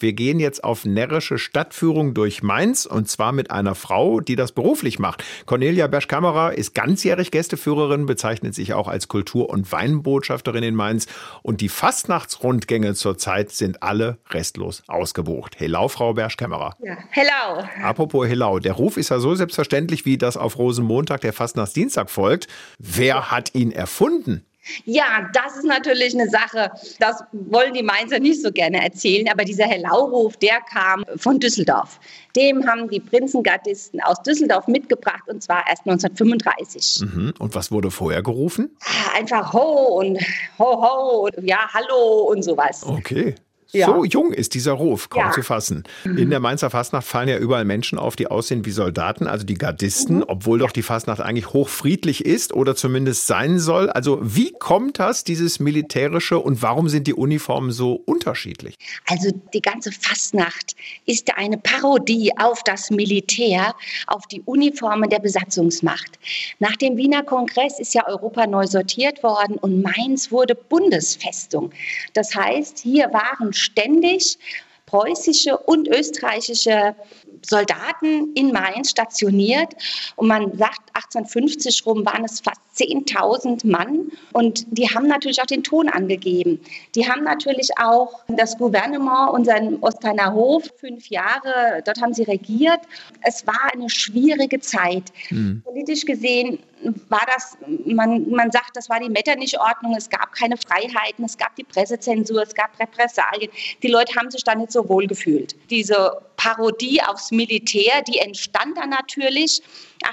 Wir gehen jetzt auf närrische Stadtführung durch Mainz und zwar mit einer Frau, die das beruflich macht. Cornelia Berschkammerer ist ganzjährig Gästeführerin, bezeichnet sich auch als Kultur- und Weinbotschafterin in Mainz. Und die Fastnachtsrundgänge zurzeit sind alle restlos ausgebucht. Hello, Frau Berschkammerer. Ja, hello. Apropos Hello, der Ruf ist ja so selbstverständlich, wie das auf Rosenmontag der Fastnachtsdienstag folgt. Wer hat ihn erfunden? Ja, das ist natürlich eine Sache, das wollen die Mainzer nicht so gerne erzählen, aber dieser Hello-Ruf, der kam von Düsseldorf. Dem haben die Prinzengardisten aus Düsseldorf mitgebracht und zwar erst 1935. Und was wurde vorher gerufen? Einfach ho und ho, ja, hallo und sowas. Okay. Ja. So jung ist dieser Ruf, kaum Ja. zu fassen. In der Mainzer Fastnacht fallen ja überall Menschen auf, die aussehen wie Soldaten, also die Gardisten, obwohl doch die Fastnacht eigentlich hochfriedlich ist oder zumindest sein soll. Also wie kommt das, dieses Militärische, und warum sind die Uniformen so unterschiedlich? Also die ganze Fastnacht ist eine Parodie auf das Militär, auf die Uniformen der Besatzungsmacht. Nach dem Wiener Kongress ist ja Europa neu sortiert worden und Mainz wurde Bundesfestung. Das heißt, hier waren ständig preußische und österreichische Soldaten in Mainz stationiert. Und man sagt, 1850 rum waren es fast 10.000 Mann. Und die haben natürlich auch den Ton angegeben. Die haben natürlich auch das Gouvernement, unseren Osteiner Hof, 5 Jahre, dort haben sie regiert. Es war eine schwierige Zeit. Politisch gesehen war das, man sagt, das war die Metternich-Ordnung, es gab keine Freiheiten, es gab die Pressezensur, es gab Repressalien. Die Leute haben sich da nicht so wohl gefühlt. Diese Parodie aufs Militär, die entstand dann natürlich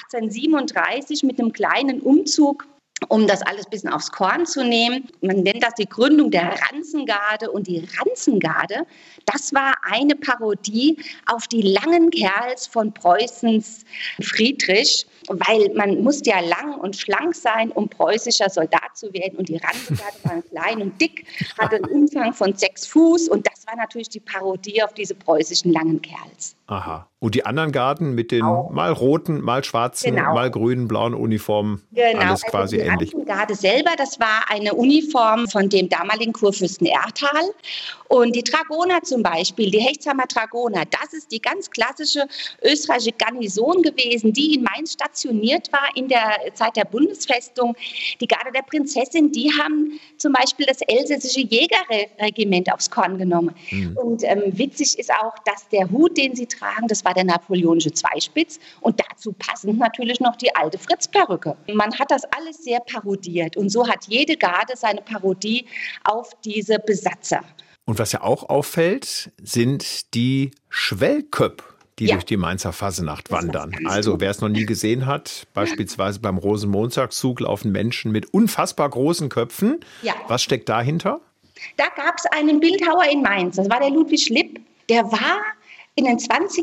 1837 mit einem kleinen Umzug, um das alles ein bisschen aufs Korn zu nehmen. Man nennt das die Gründung der Ranzengarde. Und die Ranzengarde, das war eine Parodie auf die langen Kerls von Preußens Friedrich, weil man musste ja lang und schlank sein, um preußischer Soldat zu werden. Und die Ranzengarde war klein und dick, hatte einen Umfang von 6 Fuß. Und das war natürlich die Parodie auf diese preußischen langen Kerls. Aha. Und die anderen Garden mit den mal roten, mal schwarzen, mal grünen, blauen Uniformen, alles quasi die ähnlich. Die Ranzengarde selber, das war eine Uniform von dem damaligen Kurfürsten Erthal. Und die Dragoner zum Beispiel, die Hechtsheimer Dragoner, das ist die ganz klassische österreichische Garnison gewesen, die in Mainz stationiert war in der Zeit der Bundesfestung. Die Garde der Prinzessin, die haben zum Beispiel das elsässische Jägerregiment aufs Korn genommen. Und witzig ist auch, dass der Hut, den sie tragen, das war der napoleonische Zweispitz und dazu passend natürlich noch die alte Fritz-Perücke. Man hat das alles sehr parodiert und so hat jede Garde seine Parodie auf diese Besatzer. Und was ja auch auffällt, sind die Schwellköpp, die durch die Mainzer Fassenacht wandern. Also wer es noch nie gesehen hat, beispielsweise beim Rosenmontagszug laufen Menschen mit unfassbar großen Köpfen. Ja. Was steckt dahinter? Da gab es einen Bildhauer in Mainz, das war der Ludwig Lipp. Der war in den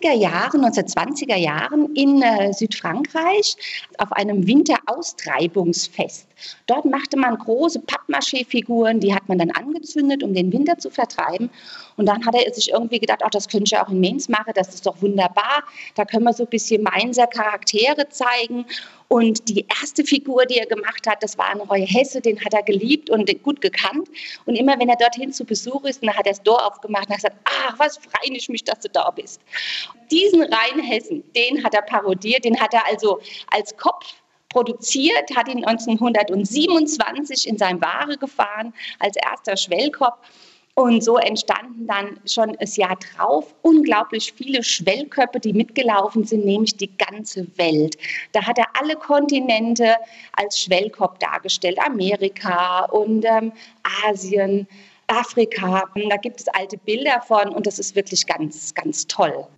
1920er Jahren in Südfrankreich auf einem Winteraustreibungsfest. Dort machte man große Pappmaché-Figuren, die hat man dann angezündet, um den Winter zu vertreiben. Und dann hat er sich irgendwie gedacht, ach, das könnte ich ja auch in Mainz machen, das ist doch wunderbar. Da können wir so ein bisschen Mainzer Charaktere zeigen. Und die erste Figur, die er gemacht hat, das war ein Roy Hesse, den hat er geliebt und gut gekannt. Und immer wenn er dorthin zu Besuch ist, dann hat er das Tor aufgemacht und hat gesagt, ach, was freue ich mich, dass du da bist. Diesen Rheinhessen, den hat er parodiert, den hat er also als Kopf produziert, hat ihn 1927 in seinem Ware gefahren als erster Schwellkopf. Und so entstanden dann schon das Jahr drauf unglaublich viele Schwellköpfe, die mitgelaufen sind, nämlich die ganze Welt. Da hat er alle Kontinente als Schwellkopf dargestellt, Amerika und Asien, Afrika. Da gibt es alte Bilder von und das ist wirklich ganz, ganz toll.